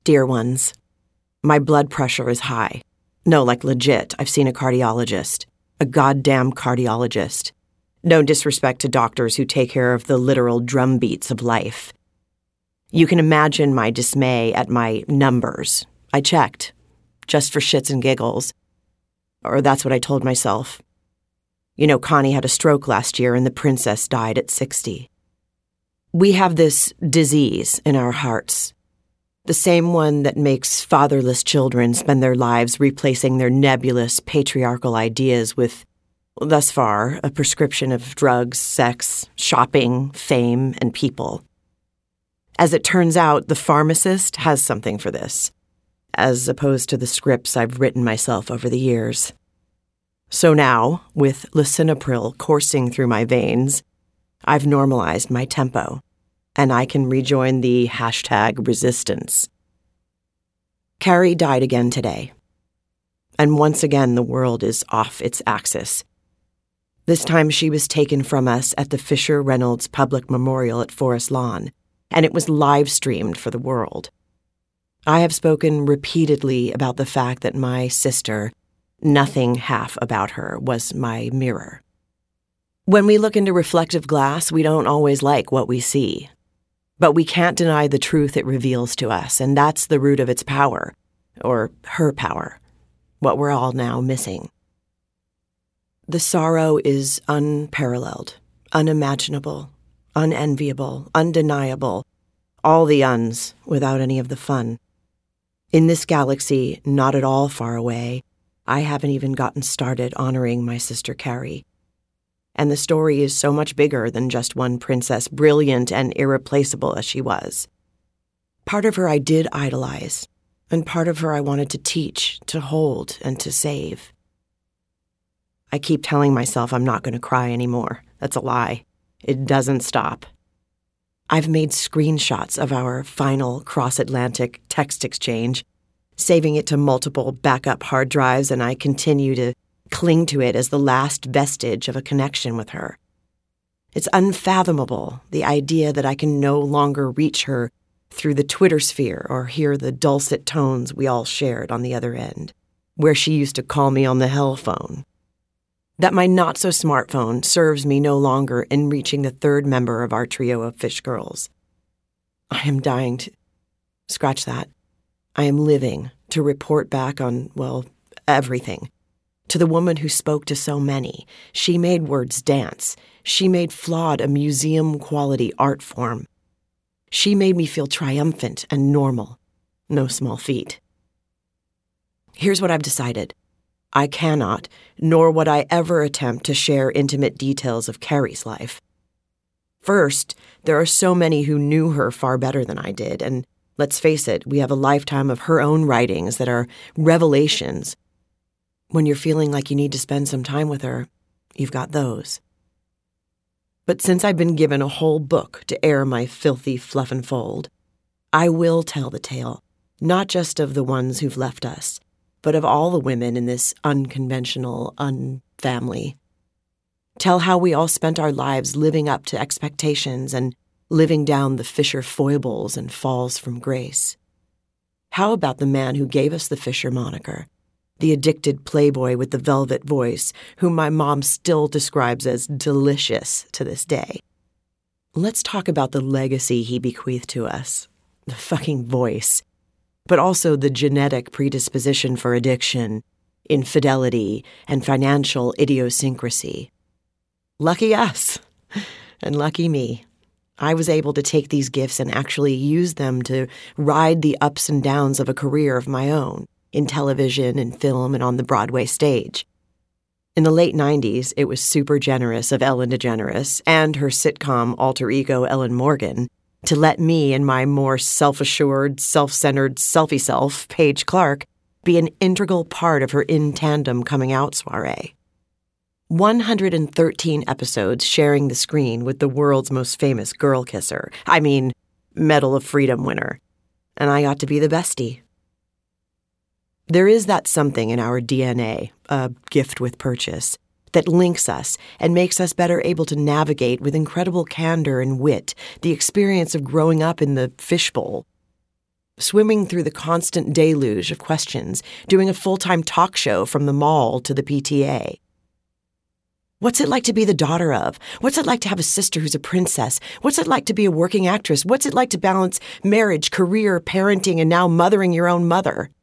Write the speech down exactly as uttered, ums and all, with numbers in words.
Dear ones, my blood pressure is high. No, like legit, I've seen a cardiologist. A goddamn cardiologist. No disrespect to doctors who take care of the literal drum beats of life. You can imagine my dismay at my numbers. I checked, just for shits and giggles. Or that's what I told myself. You know, Connie had a stroke last year and the princess died at sixty. We have this disease in our hearts. The same one that makes fatherless children spend their lives replacing their nebulous patriarchal ideas with, thus far, a prescription of drugs, sex, shopping, fame, and people. As it turns out, the pharmacist has something for this, as opposed to the scripts I've written myself over the years. So now, with lisinopril coursing through my veins, I've normalized my tempo, and I can rejoin the hashtag resistance. Carrie died again today, and once again the world is off its axis. This time she was taken from us at the Fisher Reynolds Public Memorial at Forest Lawn, and it was live-streamed for the world. I have spoken repeatedly about the fact that my sister, nothing half about her, was my mirror. When we look into reflective glass, we don't always like what we see. But we can't deny the truth it reveals to us, and that's the root of its power, or her power, what we're all now missing. The sorrow is unparalleled, unimaginable, unenviable, undeniable, all the uns without any of the fun. In this galaxy, not at all far away, I haven't even gotten started honoring my sister Carrie. And the story is so much bigger than just one princess, brilliant and irreplaceable as she was. Part of her I did idolize, and part of her I wanted to teach, to hold, and to save. I keep telling myself I'm not going to cry anymore. That's a lie. It doesn't stop. I've made screenshots of our final cross-Atlantic text exchange, saving it to multiple backup hard drives, and I continue to cling to it as the last vestige of a connection with her. It's unfathomable, the idea that I can no longer reach her through the Twitter sphere or hear the dulcet tones we all shared on the other end, where she used to call me on the hell phone. That my not-so-smartphone serves me no longer in reaching the third member of our trio of fish girls. I am dying to... Scratch that. I am living to report back on, well, everything. To the woman who spoke to so many. She made words dance. She made flawed a museum-quality art form. She made me feel triumphant and normal. No small feat. Here's what I've decided. I cannot, nor would I ever attempt to share intimate details of Carrie's life. First, there are so many who knew her far better than I did, and let's face it, we have a lifetime of her own writings that are revelations. When you're feeling like you need to spend some time with her, you've got those. But since I've been given a whole book to air my filthy fluff and fold, I will tell the tale, not just of the ones who've left us, but of all the women in this unconventional unfamily. Tell how we all spent our lives living up to expectations and living down the Fisher foibles and falls from grace. How about the man who gave us the Fisher moniker? The addicted playboy with the velvet voice, whom my mom still describes as delicious to this day. Let's talk about the legacy he bequeathed to us. The fucking voice. But also the genetic predisposition for addiction, infidelity, and financial idiosyncrasy. Lucky us. And lucky me. I was able to take these gifts and actually use them to ride the ups and downs of a career of my own, in television and film and on the Broadway stage. In the late nineties, it was super generous of Ellen DeGeneres and her sitcom alter ego Ellen Morgan to let me and my more self-assured, self-centered selfie self, Paige Clark, be an integral part of her In Tandem coming out soiree. one hundred thirteen episodes sharing the screen with the world's most famous girl kisser. I mean, Medal of Freedom winner. And I got to be the bestie. There is that something in our D N A, a gift with purchase, that links us and makes us better able to navigate with incredible candor and wit the experience of growing up in the fishbowl. swimming through the constant deluge of questions, doing a full-time talk show from the mall to the P T A. What's it like to be the daughter of? What's it like to have a sister who's a princess? What's it like to be a working actress? What's it like to balance marriage, career, parenting, and now mothering your own mother?